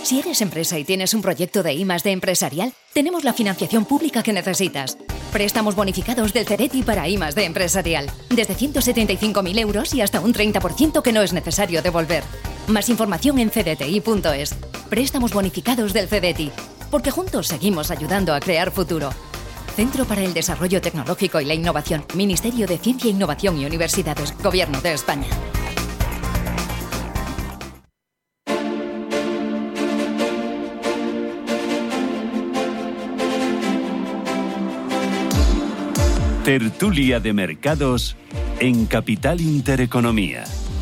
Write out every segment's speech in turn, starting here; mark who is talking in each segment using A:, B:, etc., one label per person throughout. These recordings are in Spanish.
A: Si eres empresa y tienes un proyecto de I+D empresarial, tenemos la financiación pública que necesitas. Préstamos bonificados del CEDETI para I+D empresarial. Desde 175.000 euros y hasta un 30% que no es necesario devolver. Más información en cdti.es. Préstamos bonificados del CEDETI. Porque juntos seguimos ayudando a crear futuro. Centro para el Desarrollo Tecnológico y la Innovación. Ministerio de Ciencia, Innovación y Universidades. Gobierno de España.
B: Tertulia de Mercados en Capital Intereconomía.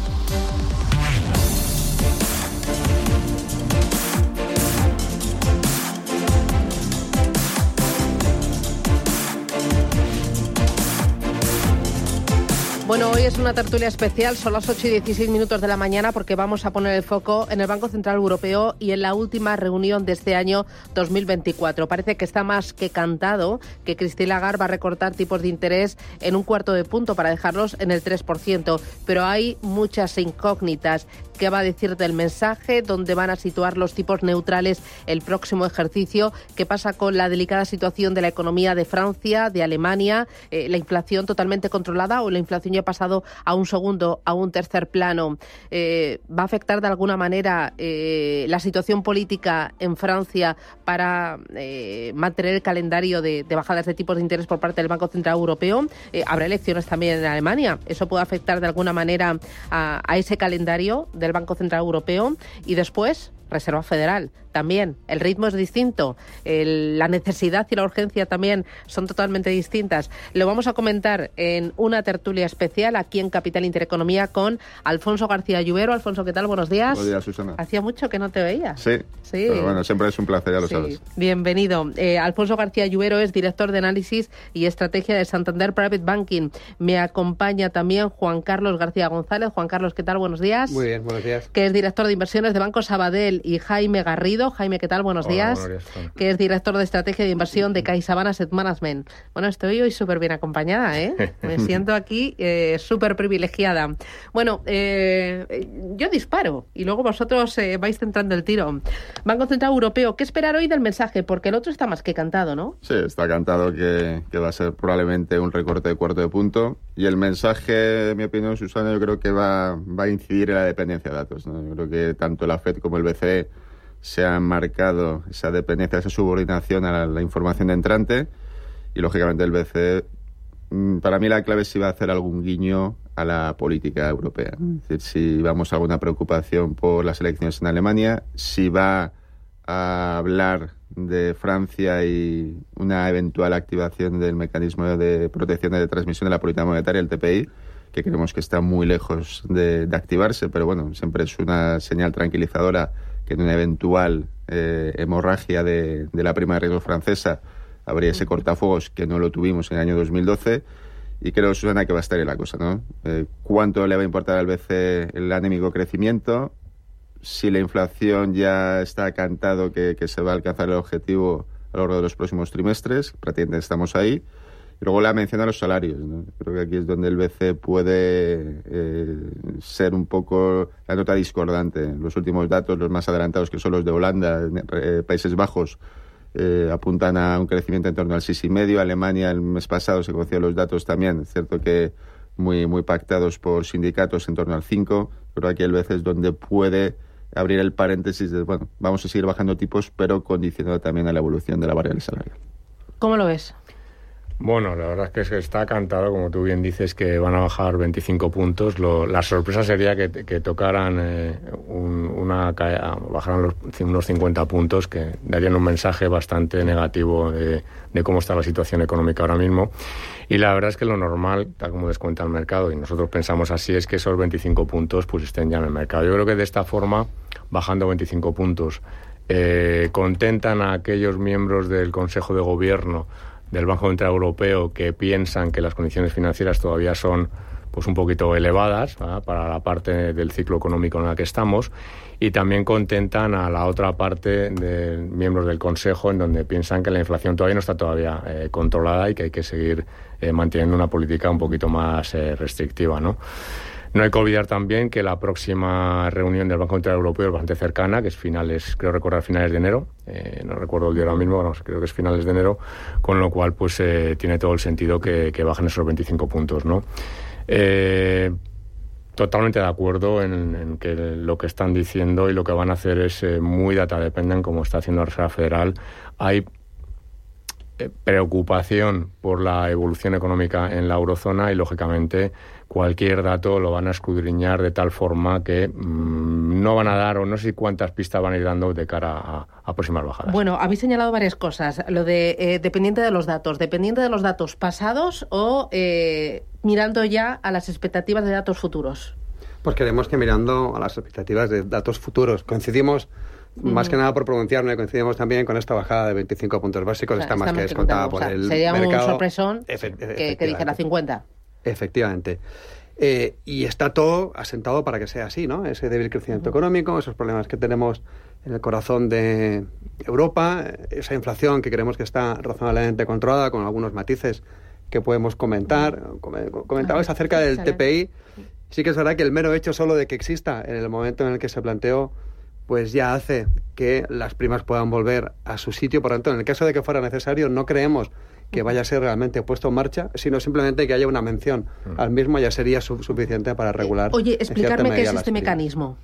C: Bueno, hoy es una tertulia especial, son las 8:16 de la mañana porque vamos a poner el foco en el Banco Central Europeo y en la última reunión de este año 2024. Parece que está más que cantado que Christine Lagarde va a recortar tipos de interés en 1/4 punto para dejarlos en el 3%, pero hay muchas incógnitas. ¿Qué va a decir del mensaje? ¿Dónde van a situar los tipos neutrales el próximo ejercicio? ¿Qué pasa con la delicada situación de la economía de Francia, de Alemania? ¿La inflación totalmente controlada o la inflación ya ha pasado a un segundo, a un tercer plano? ¿Va a afectar de alguna manera la situación política en Francia para mantener el calendario de bajadas de tipos de interés por parte del Banco Central Europeo? Habrá elecciones también en Alemania. ¿Eso puede afectar de alguna manera a ese calendario del Banco Central Europeo? Y después, Reserva Federal. También el ritmo es distinto, la necesidad y la urgencia también son totalmente distintas. Lo vamos a comentar en una tertulia especial aquí en Capital Intereconomía con Alfonso García Lluvero. Alfonso, ¿qué tal? Buenos días.
D: Buenos días, Susana.
C: Hacía mucho que no te veía.
D: Sí, pero bueno, siempre es un placer, ya lo sabes.
C: Bienvenido. Alfonso García Lluvero es director de análisis y estrategia de Santander Private Banking. Me acompaña también Juan Carlos García González. Juan Carlos, ¿qué tal? Buenos días.
E: Muy bien, buenos días.
C: Que es director de inversiones de Banco Sabadell, y Jaime Garrido. Jaime, ¿qué tal? Buenos días.
E: Buenos días.
C: Que es director de estrategia de inversión de CaixaBank Asset Management. Bueno, estoy hoy súper bien acompañada, ¿eh? Me siento aquí súper privilegiada. Bueno, yo disparo y luego vosotros vais centrando el tiro. Banco Central Europeo, ¿qué esperar hoy del mensaje? Porque el otro está más que cantado, ¿no?
D: Sí, está cantado que va a ser probablemente un recorte de 1/4 punto. Y el mensaje, en mi opinión, Susana, yo creo que va a incidir en la dependencia de datos, ¿no? Yo creo que tanto la FED como el BCE se han marcado esa dependencia, esa subordinación a la información de entrante, y lógicamente el BCE, para mí la clave es si va a hacer algún guiño a la política europea. Es decir, si vamos a alguna preocupación por las elecciones en Alemania, si va a hablar de Francia y una eventual activación del mecanismo de protección de transmisión de la política monetaria, el TPI, que creemos que está muy lejos de activarse, pero bueno, siempre es una señal tranquilizadora que en una eventual hemorragia de la prima de riesgo francesa habría ese cortafuegos que no lo tuvimos en el año 2012. Y creo, Susana, que va a estar en la cosa, ¿no? ¿Cuánto le va a importar al BCE el anémico crecimiento? Si la inflación ya está cantado que se va a alcanzar el objetivo a lo largo de los próximos trimestres, prácticamente estamos ahí. Y luego la mención a los salarios, ¿no? Creo que aquí es donde el BCE puede ser un poco la nota discordante. Los últimos datos, los más adelantados, que son los de Holanda, Países Bajos, apuntan a un crecimiento en torno al 6,5. Alemania, el mes pasado se conocieron los datos también, es cierto que muy pactados por sindicatos, en torno al 5. Pero aquí el BCE es donde puede abrir el paréntesis de, bueno, vamos a seguir bajando tipos, pero condicionado también a la evolución de la variable salarial.
C: ¿Cómo lo ves?
E: Bueno, la verdad es que está cantado, como tú bien dices, que van a bajar 25 puntos. La sorpresa sería que tocaran bajaran unos 50 puntos, que darían un mensaje bastante negativo de cómo está la situación económica ahora mismo. Y la verdad es que lo normal, tal como descuenta el mercado, y nosotros pensamos así, es que esos 25 puntos pues estén ya en el mercado. Yo creo que de esta forma, bajando 25 puntos, contentan a aquellos miembros del Consejo de Gobierno del Banco Central Europeo que piensan que las condiciones financieras todavía son pues un poquito elevadas, ¿verdad?, para la parte del ciclo económico en la que estamos, y también contentan a la otra parte de miembros del Consejo en donde piensan que la inflación todavía no está controlada y que hay que seguir manteniendo una política un poquito más restrictiva, ¿no? No hay que olvidar también que la próxima reunión del Banco Central Europeo es bastante cercana, que es creo recordar finales de enero, no recuerdo el día ahora mismo, creo que es finales de enero, con lo cual pues tiene todo el sentido que bajen esos 25 puntos, ¿no? Totalmente de acuerdo en que lo que están diciendo y lo que van a hacer es muy data dependent, como está haciendo la Reserva Federal. Hay preocupación por la evolución económica en la eurozona y, lógicamente, cualquier dato lo van a escudriñar de tal forma que no van a dar, o no sé cuántas pistas van a ir dando de cara a próximas bajadas.
C: Bueno, habéis señalado varias cosas. Lo de dependiente de los datos pasados o mirando ya a las expectativas de datos futuros.
F: Pues creemos que mirando a las expectativas de datos futuros. Coincidimos, más que nada por pronunciarme, coincidimos también con esta bajada de 25 puntos básicos, está más que descontada por el
C: sería
F: mercado.
C: Sería un sorpresón que dijera 50.
F: Efectivamente. Y está todo asentado para que sea así, ¿no? Ese débil crecimiento económico, esos problemas que tenemos en el corazón de Europa, esa inflación que creemos que está razonablemente controlada, con algunos matices que podemos comentar. Comentabais acerca del TPI. Sí que es verdad que el mero hecho solo de que exista en el momento en el que se planteó, pues ya hace que las primas puedan volver a su sitio. Por tanto, en el caso de que fuera necesario, no creemos que vaya a ser realmente puesto en marcha, sino simplemente que haya una mención al mismo, ya sería suficiente para regular.
C: Oye, explicarme qué es este mecanismo.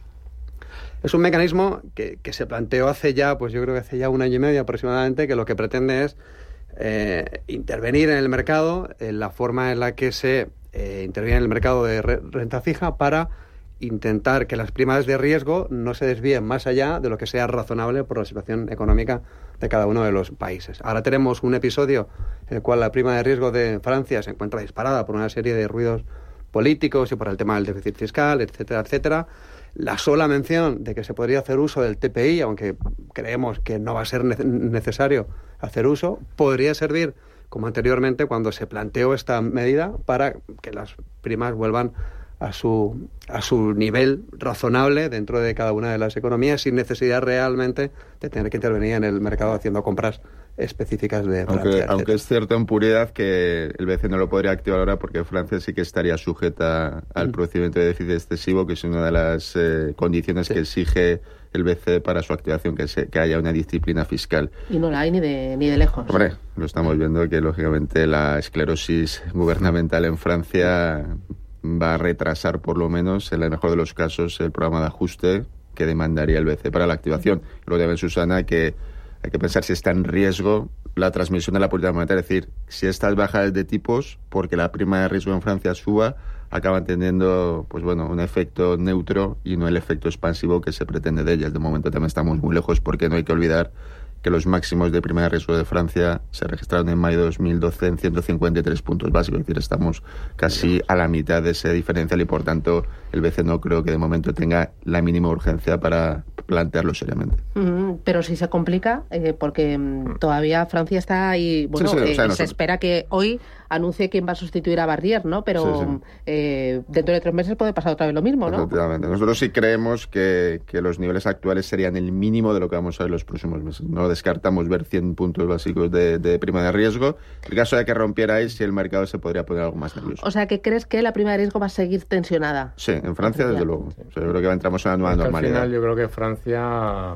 F: Es un mecanismo que se planteó hace ya, pues yo creo que hace ya 1 año y medio aproximadamente, que lo que pretende es intervenir en el mercado, en la forma en la que se interviene en el mercado de renta fija, para intentar que las primas de riesgo no se desvíen más allá de lo que sea razonable por la situación económica de cada uno de los países. Ahora tenemos un episodio en el cual la prima de riesgo de Francia se encuentra disparada por una serie de ruidos políticos y por el tema del déficit fiscal, etcétera, etcétera. La sola mención de que se podría hacer uso del TPI, aunque creemos que no va a ser necesario hacer uso, podría servir, como anteriormente, cuando se planteó esta medida, para que las primas vuelvan a su nivel razonable dentro de cada una de las economías, sin necesidad realmente de tener que intervenir en el mercado haciendo compras específicas de Francia.
D: Aunque es cierto en puridad que el BCE no lo podría activar ahora, porque Francia sí que estaría sujeta al procedimiento de déficit excesivo, que es una de las condiciones que exige el BCE para su activación, que haya una disciplina fiscal.
C: Y no la hay ni de lejos.
D: Hombre, lo estamos viendo que lógicamente la esclerosis gubernamental en Francia va a retrasar, por lo menos, en el mejor de los casos, el programa de ajuste que demandaría el BCE para la activación. Luego también, Susana, que hay que pensar si está en riesgo la transmisión de la política monetaria. Es decir, si estas bajadas de tipos, porque la prima de riesgo en Francia suba, acaban teniendo, pues bueno, un efecto neutro y no el efecto expansivo que se pretende de ellas. De momento también estamos muy lejos, porque no hay que olvidar que los máximos de prima de riesgo de Francia se registraron en mayo de 2012 en 153 puntos básicos. Es decir, estamos casi a la mitad de ese diferencial y, por tanto, el BCE no creo que de momento tenga la mínima urgencia para plantearlo seriamente.
C: Pero si se complica, porque todavía Francia está ahí. Bueno, se espera que hoy anuncie quién va a sustituir a Barnier, ¿no? Pero dentro de 3 meses puede pasar otra vez lo mismo, ¿no?
D: Efectivamente. Nosotros sí creemos que los niveles actuales serían el mínimo de lo que vamos a ver los próximos meses. No descartamos ver 100 puntos básicos de prima de riesgo. En el caso de que rompiera ahí, si el mercado se podría poner algo más nervioso.
C: O sea, ¿que crees que la prima de riesgo va a seguir tensionada?
D: Sí, en Francia, desde luego. O sea, yo creo que entramos en una nueva normalidad.
E: Al final, yo creo que Francia,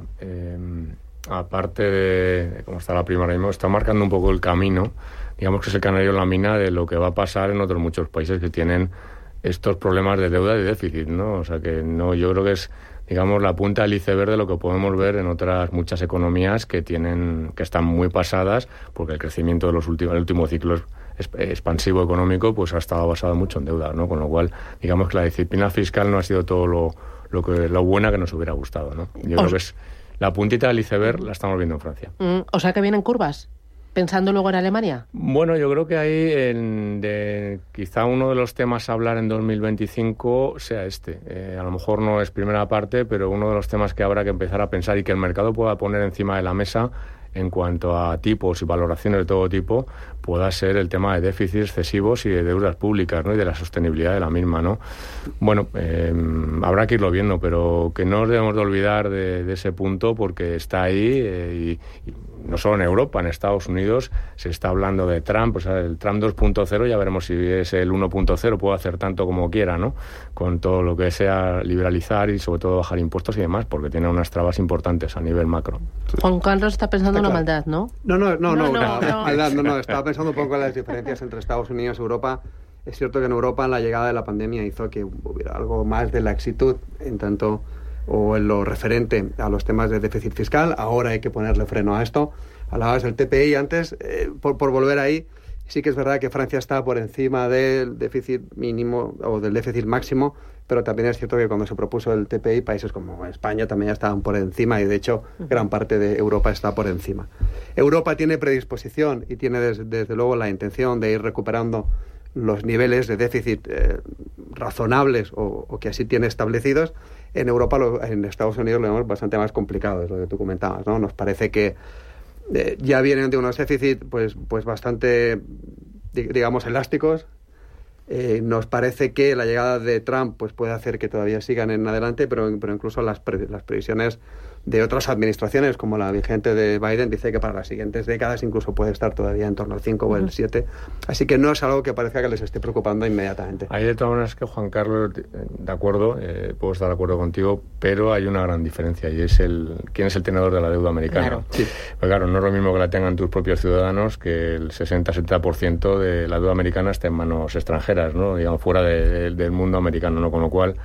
E: aparte de cómo está la prima ahora mismo, está marcando un poco el camino. Digamos que es el canario en la mina de lo que va a pasar en otros muchos países que tienen estos problemas de deuda y de déficit, ¿no? O sea que no, yo creo que es, digamos, la punta del iceberg de lo que podemos ver en otras muchas economías que están muy pasadas, porque el crecimiento de el último ciclo expansivo económico pues ha estado basado mucho en deuda, ¿no? Con lo cual, digamos que la disciplina fiscal no ha sido todo lo buena que nos hubiera gustado, ¿no? Yo creo que es la puntita del iceberg, la estamos viendo en Francia.
C: O sea que vienen curvas. ¿Pensando luego en Alemania?
E: Bueno, yo creo que ahí quizá uno de los temas a hablar en 2025 sea este. A lo mejor no es primera parte, pero uno de los temas que habrá que empezar a pensar y que el mercado pueda poner encima de la mesa en cuanto a tipos y valoraciones de todo tipo, pueda ser el tema de déficits excesivos y de deudas públicas, ¿no? Y de la sostenibilidad de la misma, ¿no? Bueno, habrá que irlo viendo, pero que no nos debemos de olvidar de ese punto, porque está ahí y no solo en Europa, en Estados Unidos se está hablando de Trump, o sea, el Trump 2.0, ya veremos si es el 1.0, puede hacer tanto como quiera, ¿no? Con todo lo que sea liberalizar y sobre todo bajar impuestos y demás, porque tiene unas trabas importantes a nivel macro.
C: Juan Carlos está pensando en una maldad, ¿no?
F: No, estaba pensando un poco en las diferencias entre Estados Unidos y Europa. Es cierto que en Europa la llegada de la pandemia hizo que hubiera algo más de laxitud en tanto o en lo referente a los temas de déficit fiscal. Ahora hay que ponerle freno a esto. Hablabas del TPI antes, por volver ahí, sí que es verdad que Francia está por encima del déficit mínimo o del déficit máximo, pero también es cierto que cuando se propuso el TPI, países como España también ya estaban por encima y de hecho gran parte de Europa está por encima. Europa tiene predisposición y tiene desde luego la intención de ir recuperando los niveles de déficit razonables o que así tiene establecidos. En Europa, en Estados Unidos lo vemos bastante más complicado, es lo que tú comentabas, ¿no? Nos parece que ya vienen de unos déficits pues bastante, digamos, elásticos. Nos parece que la llegada de Trump pues puede hacer que todavía sigan en adelante, pero incluso las previsiones de otras administraciones, como la vigente de Biden, dice que para las siguientes décadas incluso puede estar todavía en torno al 5 o el 7. Así que no es algo que parezca que les esté preocupando inmediatamente.
E: Hay de todas maneras que, Juan Carlos, de acuerdo, puedo estar de acuerdo contigo, pero hay una gran diferencia y es quién es el tenedor de la deuda americana.
C: Claro.
E: Sí. Pues claro, no es lo mismo que la tengan tus propios ciudadanos, que el 60-70% de la deuda americana está en manos extranjeras, ¿no? Digamos, fuera del mundo americano, ¿no? Con lo cual,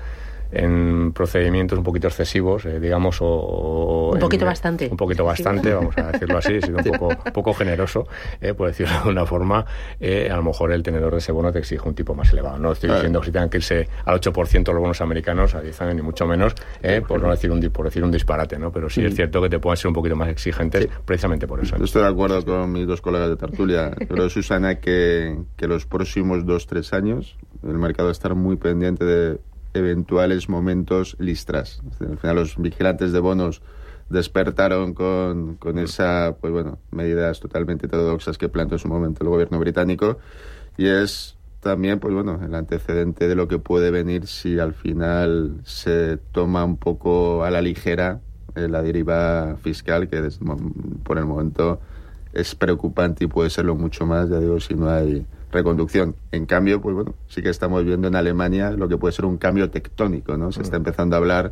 E: en procedimientos un poquito excesivos, digamos,
C: un poquito bastante,
E: vamos a decirlo así, he sido un poco generoso, por decirlo de alguna forma, a lo mejor el tenedor de ese bono te exige un tipo más elevado. No estoy diciendo que si tengan que irse al 8% los bonos americanos a 10 años, ni mucho menos, por decir un disparate, ¿no? Pero sí es cierto que te pueden ser un poquito más exigentes, precisamente por eso.
D: Yo estoy de acuerdo con mis dos colegas de tertulia. Creo, Susana, que los próximos 2-3 años el mercado va a estar muy pendiente de eventuales momentos listras. Al final los vigilantes de bonos despertaron con esa, pues bueno, medidas totalmente heterodoxas que planteó en su momento el gobierno británico, y es también, pues bueno, el antecedente de lo que puede venir si al final se toma un poco a la ligera la deriva fiscal, que por el momento es preocupante y puede serlo mucho más, ya digo, si no hay reconducción. En cambio, pues bueno, sí que estamos viendo en Alemania lo que puede ser un cambio tectónico, ¿no? Se está empezando a hablar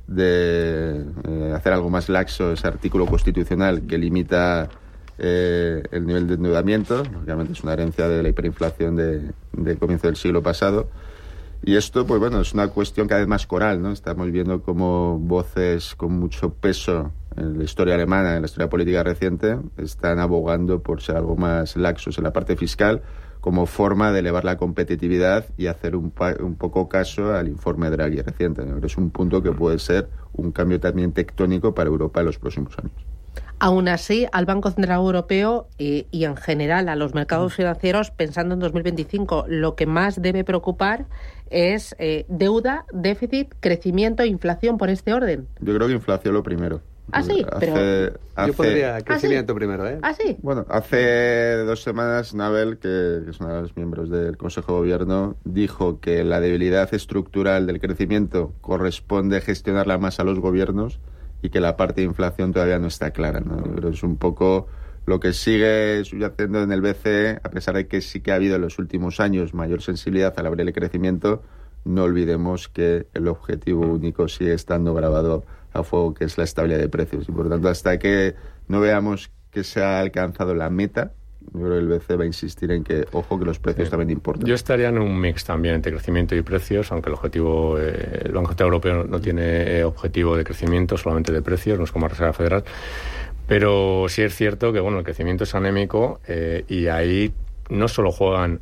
D: de hacer algo más laxo ese artículo constitucional que limita el nivel de endeudamiento. Obviamente es una herencia de la hiperinflación del comienzo del siglo pasado. Y esto, pues bueno, es una cuestión cada vez más coral, ¿no? Estamos viendo como voces con mucho peso en la historia alemana, en la historia política reciente, están abogando por ser algo más laxos en la parte fiscal, como forma de elevar la competitividad y hacer un poco caso al informe Draghi reciente, ¿no? Es un punto que puede ser un cambio también tectónico para Europa en los próximos años.
C: Aún así, al Banco Central Europeo y en general a los mercados financieros, pensando en 2025, lo que más debe preocupar es deuda, déficit, crecimiento e inflación por este orden.
D: Yo creo que inflación lo primero.
C: Ah, sí,
F: yo pondría crecimiento primero, ¿eh?
C: Ah, sí.
D: Bueno, hace 2 semanas Nabel, que es uno de los miembros del Consejo de Gobierno, dijo que la debilidad estructural del crecimiento corresponde gestionarla más a los gobiernos y que la parte de inflación todavía no está clara, ¿no? Pero es un poco lo que sigue subyacendo en el BCE, a pesar de que sí que ha habido en los últimos años mayor sensibilidad al abrir el crecimiento. No olvidemos que el objetivo único sigue estando grabado a fuego, que es la estabilidad de precios. Y por tanto, hasta que no veamos que se ha alcanzado la meta, yo creo que el BCE va a insistir en que, ojo, que los precios también importan.
E: Yo estaría en un mix también entre crecimiento y precios, aunque el objetivo, el Banco Central Europeo no tiene objetivo de crecimiento, solamente de precios, no es como la Reserva Federal. Pero sí es cierto que, bueno, el crecimiento es anémico y ahí no solo juegan,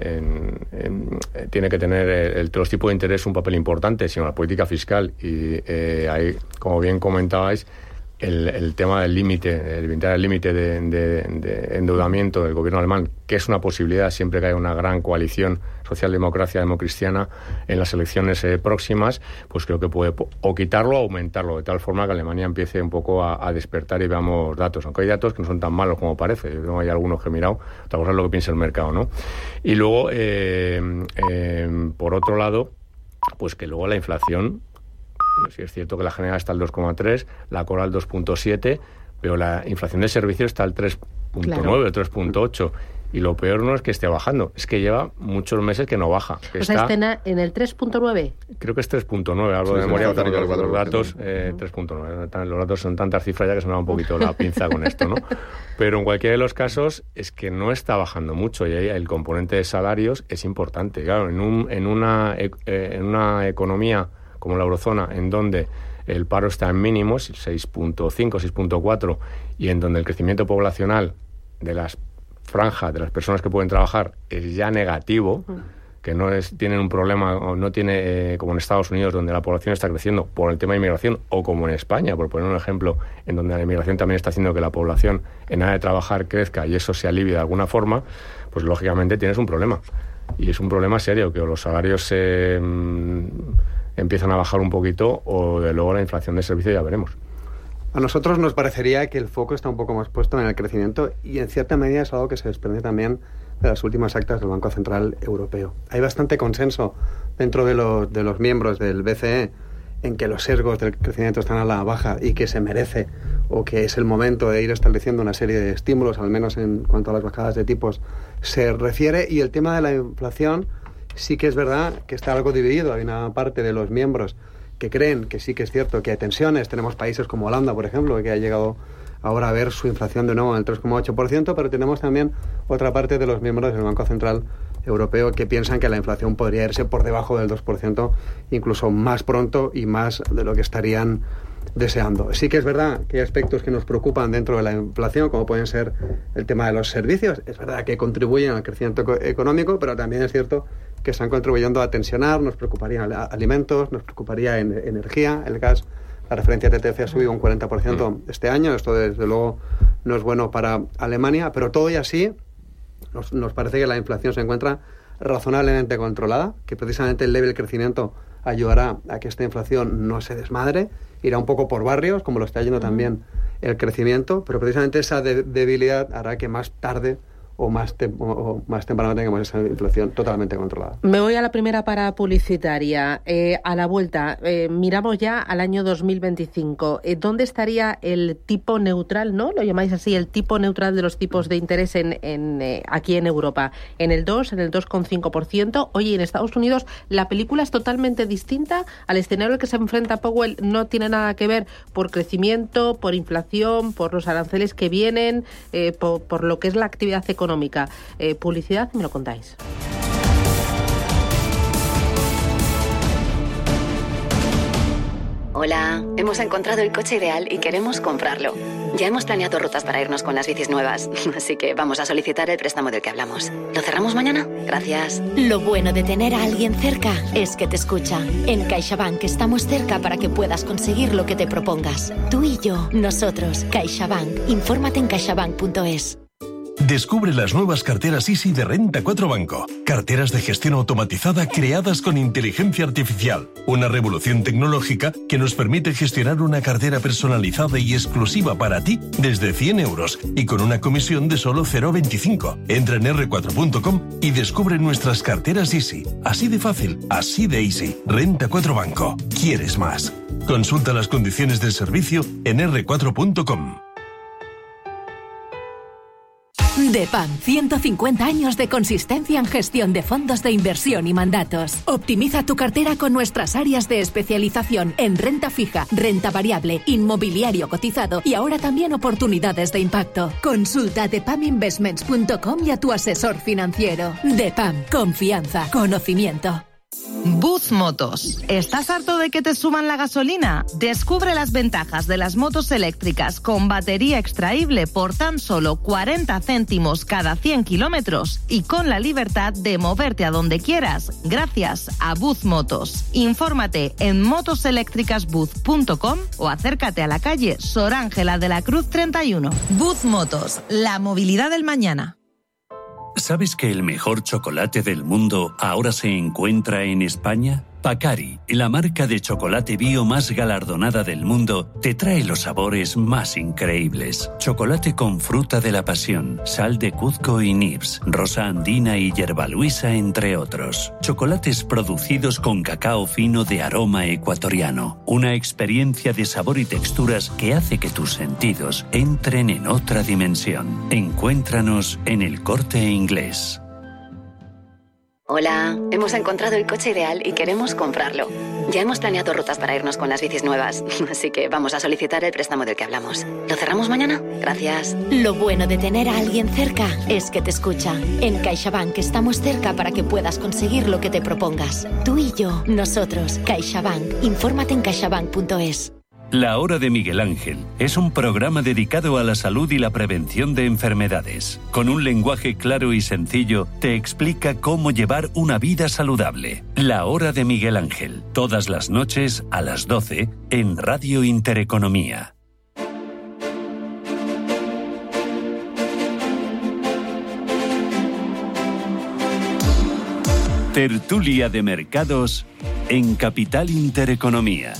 E: tiene que tener los tipos de interés un papel importante, sino la política fiscal. Y ahí, como bien comentabais, el tema del límite, el límite de endeudamiento del gobierno alemán, que es una posibilidad siempre que haya una gran coalición socialdemocracia democristiana en las elecciones próximas, pues creo que puede o quitarlo o aumentarlo, de tal forma que Alemania empiece un poco a despertar y veamos datos, aunque hay datos que no son tan malos como parece. Yo creo que hay algunos que he mirado, otra cosa es lo que piensa el mercado, ¿no? Y luego, por otro lado, pues que luego la inflación, sí es cierto que la general está al 2,3, la coral 2,7, pero la inflación de servicios está al 3.9,
C: Claro.
E: 3.8. Y lo peor no es que esté bajando, es que lleva muchos meses que no baja. Que
C: O sea, está en el 3.9.
E: Creo que es 3.9, algo de
D: Sí,
E: memoria,
D: sí,
E: porque
D: cerca del
E: los
D: 4%.
E: datos 3.9. Los datos son tantas cifras ya que se me da un poquito la pinza con esto, ¿no? Pero en cualquiera de los casos es que no está bajando mucho y ahí el componente de salarios es importante. Claro, en una economía como la eurozona, en donde el paro está en mínimos, 6.5, 6.4, y en donde el crecimiento poblacional de las franjas de las personas que pueden trabajar es ya negativo, que no tienen un problema, o no tiene, como en Estados Unidos, donde la población está creciendo por el tema de inmigración, o como en España, por poner un ejemplo, en donde la inmigración también está haciendo que la población en área de trabajar crezca y eso se alivie de alguna forma, pues lógicamente tienes un problema. Y es un problema serio, que o los salarios empiezan a bajar un poquito, o de luego la inflación de servicios ya veremos.
F: A nosotros nos parecería que el foco está un poco más puesto en el crecimiento y en cierta medida es algo que se desprende también de las últimas actas del Banco Central Europeo. Hay bastante consenso dentro de los miembros del BCE en que los sesgos del crecimiento están a la baja y que se merece o que es el momento de ir estableciendo una serie de estímulos, al menos en cuanto a las bajadas de tipos se refiere. Y el tema de la inflación sí que es verdad que está algo dividido. Hay una parte de los miembros que creen que sí que es cierto que hay tensiones. Tenemos países como Holanda, por ejemplo, que ha llegado ahora a ver su inflación de nuevo en el 3,8%, pero tenemos también otra parte de los miembros del Banco Central Europeo que piensan que la inflación podría irse por debajo del 2%, incluso más pronto y más de lo que estarían deseando. Sí que es verdad que hay aspectos que nos preocupan dentro de la inflación, como pueden ser el tema de los servicios. Es verdad que contribuyen al crecimiento económico, pero también es cierto que están contribuyendo a tensionar. Nos preocuparía alimentos, nos preocuparía energía, el gas. La referencia TTF ha subido un 40% este año. Esto, desde luego, no es bueno para Alemania, pero todo y así nos parece que la inflación se encuentra razonablemente controlada, que precisamente el leve del crecimiento ayudará a que esta inflación no se desmadre, irá un poco por barrios, como lo está yendo también el crecimiento, pero precisamente esa debilidad hará que más tarde o más temprano tengamos esa inflación totalmente controlada.
C: Me voy a la primera parada publicitaria. A la vuelta, miramos ya al año 2025. ¿Dónde estaría el tipo neutral, no? Lo llamáis así, el tipo neutral de los tipos de interés aquí en Europa. ¿En el 2, en el 2,5%? Oye, en Estados Unidos la película es totalmente distinta. Al escenario al que se enfrenta Powell no tiene nada que ver por crecimiento, por inflación, por los aranceles que vienen, por lo que es la actividad económica. Publicidad, me lo contáis.
G: Hola, hemos encontrado el coche ideal y queremos comprarlo. Ya hemos planeado rutas para irnos con las bicis nuevas, así que vamos a solicitar el préstamo del que hablamos. ¿Lo cerramos mañana? Gracias.
H: Lo bueno de tener a alguien cerca es que te escucha. En CaixaBank estamos cerca para que puedas conseguir lo que te propongas. Tú y yo, nosotros, CaixaBank. Infórmate en caixabank.es.
I: Descubre las nuevas carteras Easy de Renta 4 Banco. Carteras de gestión automatizada creadas con inteligencia artificial. Una revolución tecnológica que nos permite gestionar una cartera personalizada y exclusiva para ti desde 100 euros y con una comisión de solo 0,25. Entra en r4.com y descubre nuestras carteras Easy. Así de fácil, así de easy. Renta 4 Banco. ¿Quieres más? Consulta las condiciones del servicio en r4.com.
A: DEPAM, 150 años de consistencia en gestión de fondos de inversión y mandatos. Optimiza tu cartera con nuestras áreas de especialización en renta fija, renta variable, inmobiliario cotizado y ahora también oportunidades de impacto. Consulta depaminvestments.com y a tu asesor financiero. DEPAM, confianza, conocimiento.
J: Buzz Motos. ¿Estás harto de que te suban la gasolina? Descubre las ventajas de las motos eléctricas con batería extraíble por tan solo 40 céntimos cada 100 kilómetros y con la libertad de moverte a donde quieras gracias a Buzz Motos. Infórmate en motoseléctricasbuzz.com o acércate a la calle Sor Ángela de la Cruz 31. Buzz Motos, la movilidad del mañana.
B: ¿Sabes que el mejor chocolate del mundo ahora se encuentra en España? Pacari, la marca de chocolate bio más galardonada del mundo, te trae los sabores más increíbles. Chocolate con fruta de la pasión, sal de Cuzco y nibs, rosa andina y yerbaluisa, entre otros. Chocolates producidos con cacao fino de aroma ecuatoriano. Una experiencia de sabor y texturas que hace que tus sentidos entren en otra dimensión. Encuéntranos en El Corte Inglés.
G: Hola, hemos encontrado el coche ideal y queremos comprarlo. Ya hemos planeado rutas para irnos con las bicis nuevas, así que vamos a solicitar el préstamo del que hablamos. ¿Lo cerramos mañana? Gracias.
H: Lo bueno de tener a alguien cerca es que te escucha. En CaixaBank estamos cerca para que puedas conseguir lo que te propongas. Tú y yo, nosotros, CaixaBank. Infórmate en caixabank.es.
B: La Hora de Miguel Ángel es un programa dedicado a la salud y la prevención de enfermedades. Con un lenguaje claro y sencillo, te explica cómo llevar una vida saludable. La Hora de Miguel Ángel, todas las noches a las 12 en Radio Intereconomía. Tertulia de Mercados en Capital Intereconomía.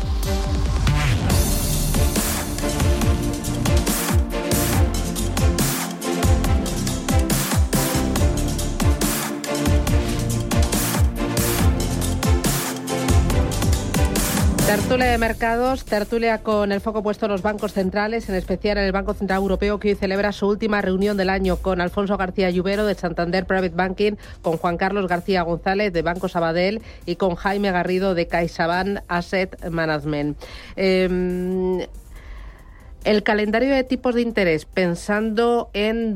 C: Tertulia de mercados, tertulia con el foco puesto en los bancos centrales, en especial en el Banco Central Europeo, que hoy celebra su última reunión del año, con Alfonso García Llubero de Santander Private Banking, con Juan Carlos García González de Banco Sabadell y con Jaime Garrido de CaixaBank Asset Management. El calendario de tipos de interés, pensando en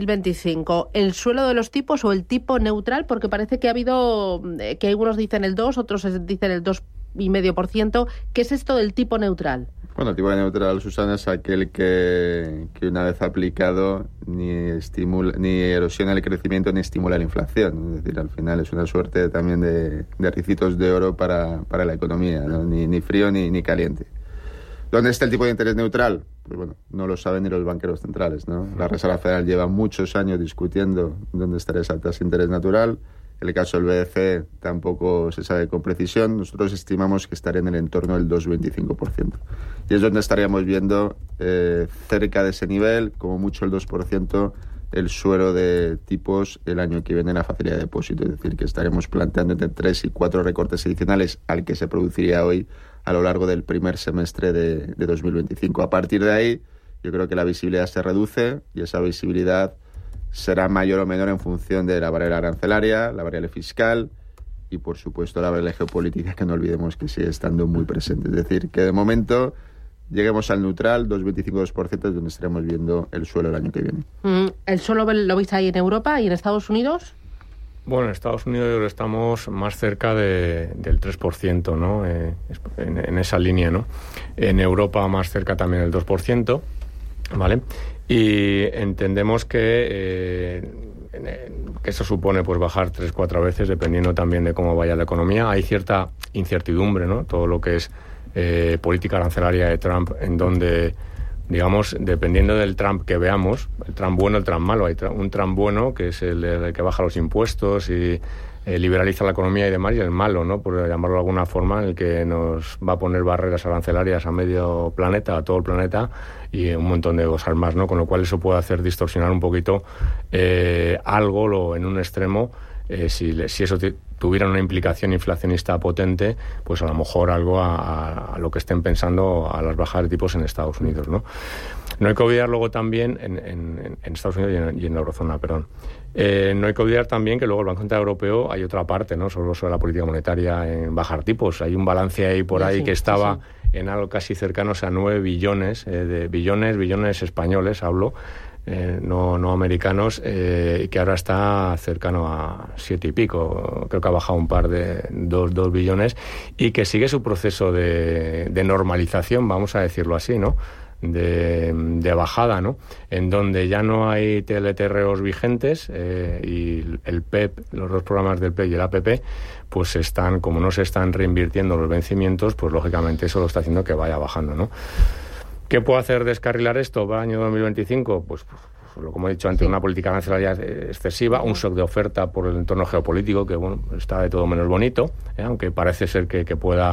C: 2025, ¿el suelo de los tipos o el tipo neutral? Porque parece que ha habido, que algunos dicen el 2, otros dicen el 2,5%. ¿Qué es esto del tipo neutral?
D: Bueno, el tipo neutral, Susana, es aquel que una vez aplicado ni erosiona el crecimiento ni estimula la inflación. Es decir, al final es una suerte también de ricitos de oro para la economía, ¿no? Ni frío ni caliente. ¿Dónde está el tipo de interés neutral? Pues bueno, no lo saben ni los banqueros centrales, ¿no? La Reserva Federal lleva muchos años discutiendo dónde estaría esa tasa de interés natural. En el caso del BCE tampoco se sabe con precisión. Nosotros estimamos que estaría en el entorno del 2,25%. Y es donde estaríamos viendo cerca de ese nivel, como mucho el 2%, el suelo de tipos el año que viene en la facilidad de depósito. Es decir, que estaremos planteando entre 3 y 4 recortes adicionales al que se produciría hoy a lo largo del primer semestre de 2025. A partir de ahí, yo creo que la visibilidad se reduce y esa visibilidad será mayor o menor en función de la variable arancelaria, la variable fiscal y, por supuesto, la variable geopolítica, que no olvidemos que sigue estando muy presente. Es decir, que de momento lleguemos al neutral, 2,25-2%, es donde estaremos viendo el suelo el año que viene.
C: ¿El suelo lo veis ahí en Europa y en Estados Unidos?
E: Bueno, en Estados Unidos estamos más cerca del 3%, ¿no? En esa línea, ¿no? En Europa más cerca también del 2%, ¿vale? Y entendemos que eso supone pues bajar 3-4 veces, dependiendo también de cómo vaya la economía. Hay cierta incertidumbre, ¿no? Todo lo que es política arancelaria de Trump, en donde, digamos, dependiendo del Trump que veamos, el Trump bueno, el Trump malo. Hay un Trump bueno, que es el que baja los impuestos y liberaliza la economía y demás, y el malo, ¿no? Por llamarlo de alguna forma, el que nos va a poner barreras arancelarias a medio planeta, a todo el planeta, y un montón de cosas más, ¿no? Con lo cual eso puede hacer distorsionar un poquito algo en un extremo. Si eso tuviera una implicación inflacionista potente, pues a lo mejor algo a lo que estén pensando a las bajas de tipos en Estados Unidos, ¿no? No hay que olvidar luego también, en Estados Unidos y en la eurozona, perdón, no hay que olvidar también que luego el Banco Central Europeo hay otra parte, ¿no? Sobre la política monetaria en bajar tipos. Hay un balance ahí por ahí que estaba en algo casi cercanos a 9 billones, billones españones hablo, no americanos, que ahora está cercano a 7 y pico, creo que ha bajado un par de 2 billones, y que sigue su proceso de normalización, vamos a decirlo así, ¿no? De bajada, ¿no? En donde ya no hay TLTROs vigentes y el PEP, los dos programas del PEP y el APP, pues están, como no se están reinvirtiendo los vencimientos, pues lógicamente eso lo está haciendo que vaya bajando, ¿no? ¿Qué puede hacer descarrilar esto para el año 2025? Pues como he dicho antes, una política arancelaria excesiva, un shock de oferta por el entorno geopolítico, que bueno, está de todo menos bonito, aunque parece ser que pueda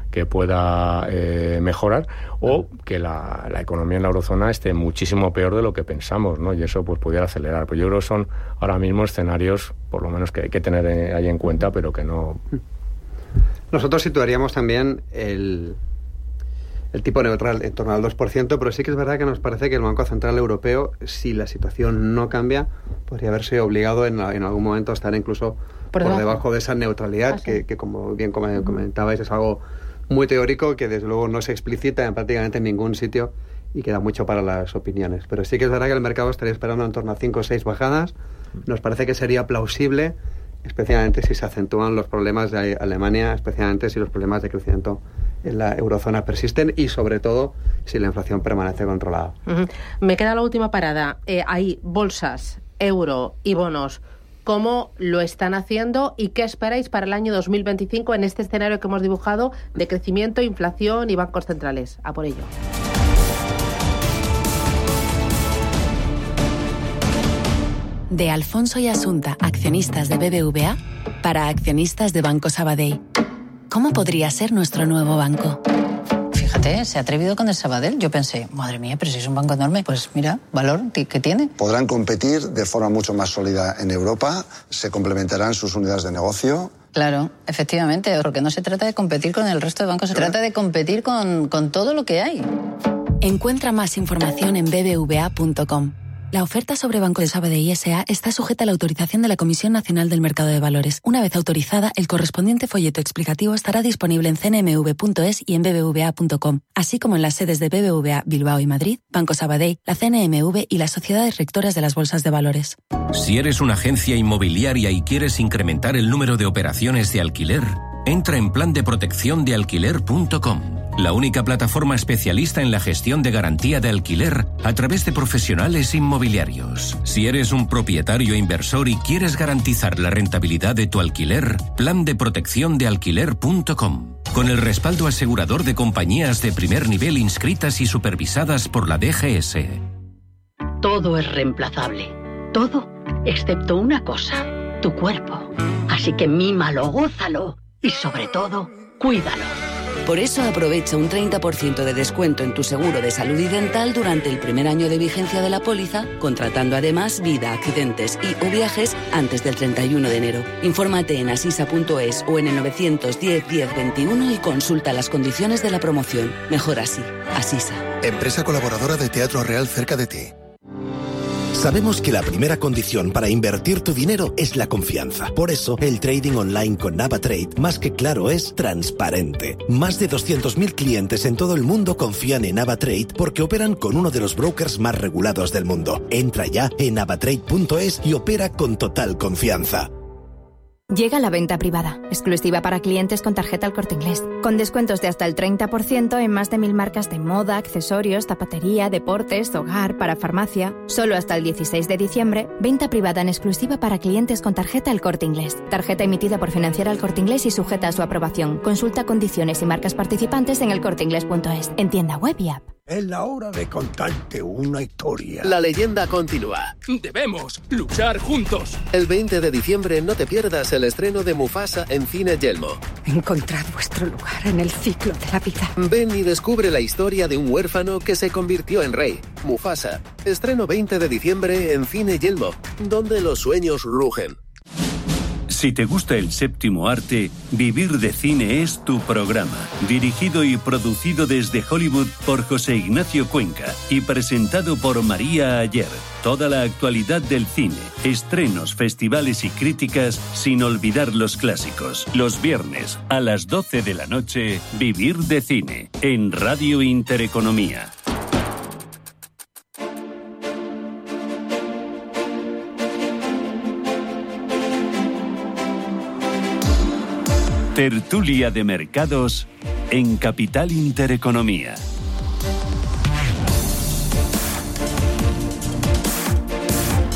E: mejorar, o que la economía en la eurozona esté muchísimo peor de lo que pensamos, ¿no? Y eso pues pudiera acelerar. Pues yo creo que son ahora mismo escenarios, por lo menos, que hay que tener ahí en cuenta, pero que no...
F: Nosotros situaríamos también el tipo neutral en torno al 2%, pero sí que es verdad que nos parece que el Banco Central Europeo, si la situación no cambia, podría verse obligado en algún momento a estar incluso por debajo de esa neutralidad, que como bien comentabais, es algo muy teórico que desde luego no se explicita en prácticamente ningún sitio y queda mucho para las opiniones. Pero sí que es verdad que el mercado estaría esperando en torno a 5 o 6 bajadas. Nos parece que sería plausible, especialmente si se acentúan los problemas de Alemania, especialmente si los problemas de crecimiento en la eurozona persisten y sobre todo si la inflación permanece controlada.
C: Me queda la última parada. Hay bolsas, euro y bonos. ¿Cómo lo están haciendo y qué esperáis para el año 2025 en este escenario que hemos dibujado de crecimiento, inflación y bancos centrales? A por ello.
K: De Alfonso y Asunta, accionistas de BBVA, para accionistas de Banco Sabadell. ¿Cómo podría ser nuestro nuevo banco?
L: Fíjate, se ha atrevido con el Sabadell. Yo pensé, madre mía, pero si es un banco enorme. Pues mira, valor que tiene.
M: Podrán competir de forma mucho más sólida en Europa, se complementarán sus unidades de negocio.
L: Claro, efectivamente, porque no se trata de competir con el resto de bancos, se trata de competir con todo lo que hay.
K: Encuentra más información en bbva.com. La oferta sobre Banco de Sabadell S.A. está sujeta a la autorización de la Comisión Nacional del Mercado de Valores. Una vez autorizada, el correspondiente folleto explicativo estará disponible en cnmv.es y en bbva.com, así como en las sedes de BBVA Bilbao y Madrid, Banco Sabadell, la CNMV y las sociedades rectoras de las bolsas de valores.
N: Si eres una agencia inmobiliaria y quieres incrementar el número de operaciones de alquiler, entra en plandeprotecciondealquiler.com. La única plataforma especialista en la gestión de garantía de alquiler a través de profesionales inmobiliarios. Si eres un propietario inversor y quieres garantizar la rentabilidad de tu alquiler, plandeprotecciondealquiler.com. Con el respaldo asegurador de compañías de primer nivel inscritas y supervisadas por la DGS.
O: Todo es reemplazable. Todo, excepto una cosa, tu cuerpo. Así que mímalo, gózalo y sobre todo, cuídalo.
P: Por eso aprovecha un 30% de descuento en tu seguro de salud y dental durante el primer año de vigencia de la póliza, contratando además vida, accidentes y o viajes antes del 31 de enero. Infórmate en asisa.es o en el 910 10 21 y consulta las condiciones de la promoción. Mejor así. Asisa.
Q: Empresa colaboradora de Teatro Real cerca de ti. Sabemos que la primera condición para invertir tu dinero es la confianza. Por eso, el trading online con NavaTrade, más que claro, es transparente. Más de 200.000 clientes en todo el mundo confían en NavaTrade porque operan con uno de los brokers más regulados del mundo. Entra ya en navatrade.es y opera con total confianza.
R: Llega la venta privada, exclusiva para clientes con tarjeta El Corte Inglés, con descuentos de hasta el 30% en más de 1.000 marcas de moda, accesorios, zapatería, deportes, hogar, para farmacia. Solo hasta el 16 de diciembre, venta privada en exclusiva para clientes con tarjeta El Corte Inglés. Tarjeta emitida por Financiera El Corte Inglés y sujeta a su aprobación. Consulta condiciones y marcas participantes en elcorteinglés.es, en tienda web y app.
S: Es la hora de contarte una historia.
T: La leyenda continúa.
U: Debemos luchar juntos.
T: El 20 de diciembre no te pierdas el estreno de Mufasa en Cine Yelmo.
V: Encontrad vuestro lugar en el ciclo de la vida.
T: Ven y descubre la historia de un huérfano que se convirtió en rey. Mufasa. Estreno 20 de diciembre en Cine Yelmo, donde los sueños rugen.
B: Si te gusta el séptimo arte, Vivir de Cine es tu programa. Dirigido y producido desde Hollywood por José Ignacio Cuenca y presentado por María Ayer. Toda la actualidad del cine, estrenos, festivales y críticas, sin olvidar los clásicos. Los viernes a las 12 de la noche, Vivir de Cine, en Radio Intereconomía. Tertulia de mercados en Capital Intereconomía.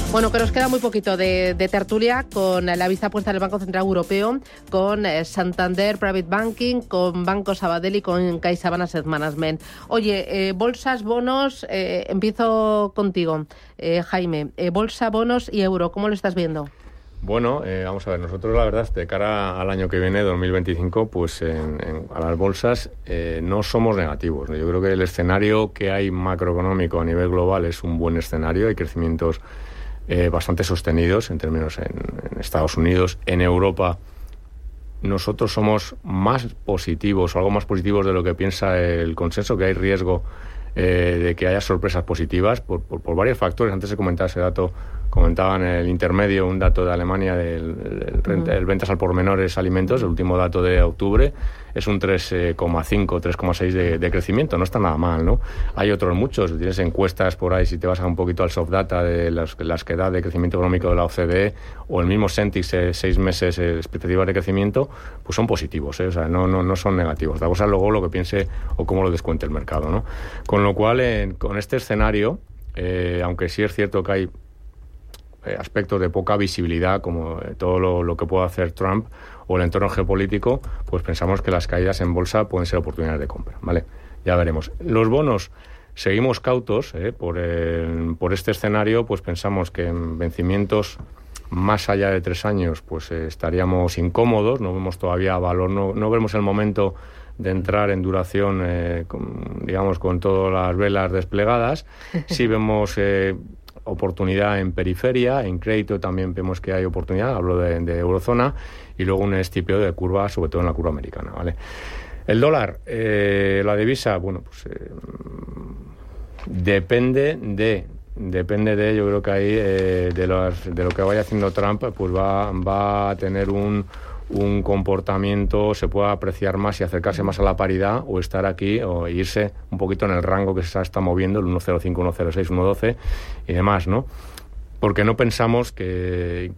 C: Bueno, que nos queda muy poquito de tertulia con la vista puesta en el Banco Central Europeo, con Santander Private Banking, con Banco Sabadell y con CaixaBank Asset Management. Oye, bolsas, bonos, empiezo contigo, Jaime. Bolsa, bonos y euro, ¿cómo lo estás viendo?
E: Bueno, vamos a ver, nosotros la verdad, de cara al año que viene, 2025, pues a las bolsas no somos negativos, ¿no? Yo creo que el escenario que hay macroeconómico a nivel global es un buen escenario, hay crecimientos bastante sostenidos en términos en Estados Unidos, en Europa. Nosotros somos más positivos, o algo más positivos de lo que piensa el consenso, que hay riesgo de que haya sorpresas positivas por varios factores. Antes se comentaba ese dato, comentaban en el intermedio un dato de Alemania del ventas al por menores alimentos, el último dato de octubre, es un 3,5, 3,6 de crecimiento, no está nada mal, ¿no? Hay otros muchos, tienes encuestas por ahí, si te vas a un poquito al soft data de las que da de crecimiento económico de la OCDE, o el mismo Sentix, 6 meses expectativas de crecimiento, pues son positivos, o sea, no son negativos. La cosa es luego lo que piense o cómo lo descuente el mercado, ¿no? Con lo cual, con este escenario, aunque sí es cierto que hay aspectos de poca visibilidad, como todo lo que pueda hacer Trump o el entorno geopolítico, pues pensamos que las caídas en bolsa pueden ser oportunidades de compra, ¿vale? Ya veremos. Los bonos, seguimos cautos, por este escenario, pues pensamos que en vencimientos más allá de 3 años, pues estaríamos incómodos, no vemos todavía valor, no vemos el momento de entrar en duración, con todas las velas desplegadas. Sí vemos oportunidad en periferia, en crédito también vemos que hay oportunidad, hablo de eurozona, y luego un estipeo de curva, sobre todo en la curva americana, ¿vale? El dólar, la divisa, bueno, pues depende de, yo creo que ahí, de lo que vaya haciendo Trump, pues va a tener un comportamiento, se puede apreciar más y acercarse más a la paridad, o estar aquí o irse un poquito en el rango que se está moviendo, el 1.05, 1.06, 1.12 y demás, ¿no? Porque no pensamos que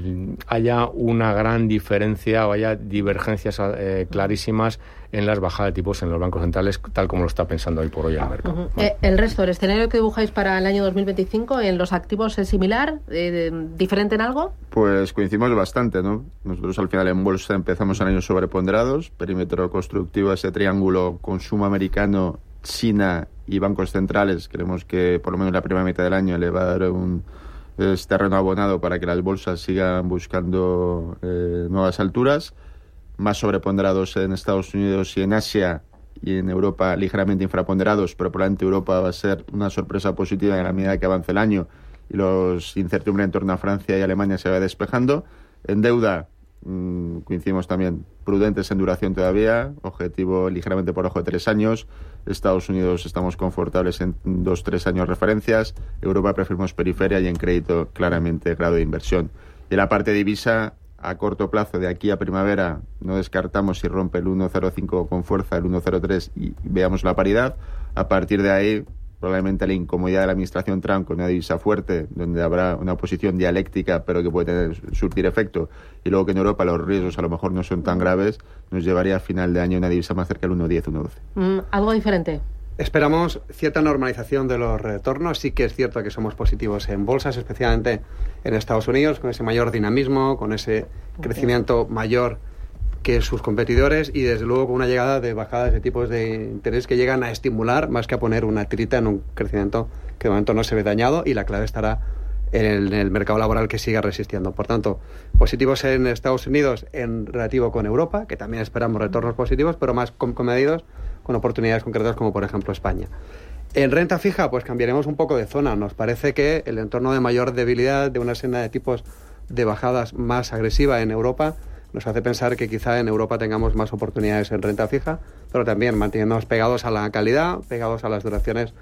E: haya una gran diferencia o haya divergencias clarísimas en las bajadas de tipos en los bancos centrales, tal como lo está pensando hoy por hoy el mercado.
C: Bueno. El resto, el escenario que dibujáis para el año 2025, ¿en los activos es similar? ¿Diferente en algo?
D: Pues coincidimos bastante, ¿no? Nosotros al final en bolsa empezamos en años sobreponderados, perímetro constructivo, ese triángulo consumo americano, China y bancos centrales. Creemos que por lo menos la primera mitad del año le va a dar es terreno abonado para que las bolsas sigan buscando nuevas alturas, más sobreponderados en Estados Unidos y en Asia, y en Europa ligeramente infraponderados, pero probablemente Europa va a ser una sorpresa positiva en la medida que avance el año y los incertidumbre en torno a Francia y Alemania se va despejando. En deuda coincidimos también, prudentes en duración todavía, objetivo ligeramente por debajo de 3 años. Estados Unidos estamos confortables en 2-3 años referencias. Europa preferimos periferia, y en crédito claramente grado de inversión. Y en la parte de divisa, a corto plazo, de aquí a primavera, no descartamos si rompe el 1.05 con fuerza, el 1.03 y veamos la paridad. A partir de ahí, probablemente la incomodidad de la administración Trump con una divisa fuerte, donde habrá una posición dialéctica, pero que puede surtir efecto, y luego que en Europa los riesgos a lo mejor no son tan graves, nos llevaría a final de año una divisa más cerca del 1.10, 1.12.
C: ¿Algo diferente?
F: Esperamos cierta normalización de los retornos. Sí que es cierto que somos positivos en bolsas, especialmente en Estados Unidos, con ese mayor dinamismo, con ese crecimiento mayor que sus competidores, y desde luego con una llegada de bajadas de tipos de interés que llegan a estimular más que a poner una tirita en un crecimiento que de momento no se ve dañado, y la clave estará en el mercado laboral, que siga resistiendo. Por tanto, positivos en Estados Unidos en relativo con Europa, que también esperamos retornos positivos, pero más comedidos, con oportunidades concretas como por ejemplo España. En renta fija, pues cambiaremos un poco de zona. Nos parece que el entorno de mayor debilidad, de una senda de tipos de bajadas más agresiva en Europa, nos hace pensar que quizá en Europa tengamos más oportunidades en renta fija, pero también manteniéndonos pegados a la calidad, pegados a las duraciones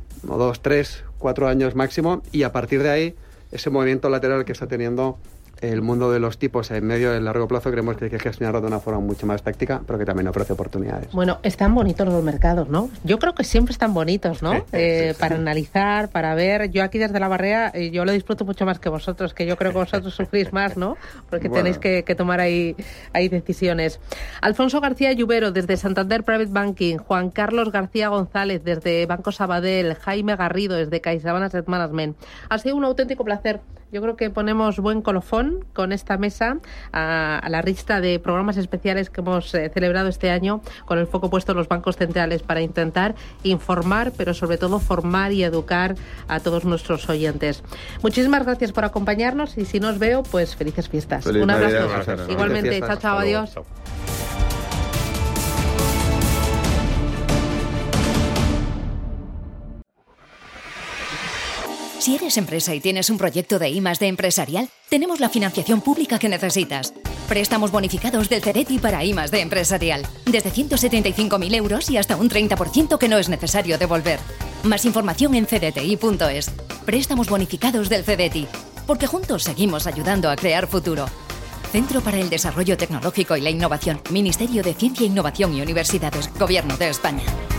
F: 2, 3, 4 años máximo, y a partir de ahí ese movimiento lateral que está teniendo el mundo de los tipos en medio y en largo plazo, creemos que hay que gestionarlo de una forma mucho más táctica, pero que también ofrece oportunidades.
C: Bueno, están bonitos los mercados, ¿no? Yo creo que siempre están bonitos, ¿no? Sí. Para analizar, para ver. Yo aquí desde la barrera, yo lo disfruto mucho más que vosotros, que yo creo que vosotros sufrís más, ¿no? Porque tenéis que tomar ahí decisiones. Alfonso García Lluvero, desde Santander Private Banking, Juan Carlos García González, desde Banco Sabadell, Jaime Garrido, desde CaixaBank Asset Management. Ha sido un auténtico placer Yo creo que ponemos buen colofón con esta mesa a la lista de programas especiales que hemos celebrado este año, con el foco puesto en los bancos centrales para intentar informar, pero sobre todo formar y educar a todos nuestros oyentes. Muchísimas gracias por acompañarnos y si no os veo, pues felices fiestas.
D: Feliz
C: Un abrazo.
D: Navidad,
C: igualmente. Chao, chao, adiós.
E: Chao.
H: Si eres empresa y tienes un proyecto de I+D empresarial, tenemos la financiación pública que necesitas. Préstamos bonificados del CEDETI para I+D empresarial. Desde 175.000 euros y hasta un 30% que no es necesario devolver. Más información en cdti.es. Préstamos bonificados del CEDETI. Porque juntos seguimos ayudando a crear futuro. Centro para el Desarrollo Tecnológico y la Innovación. Ministerio de Ciencia, Innovación y Universidades. Gobierno de España.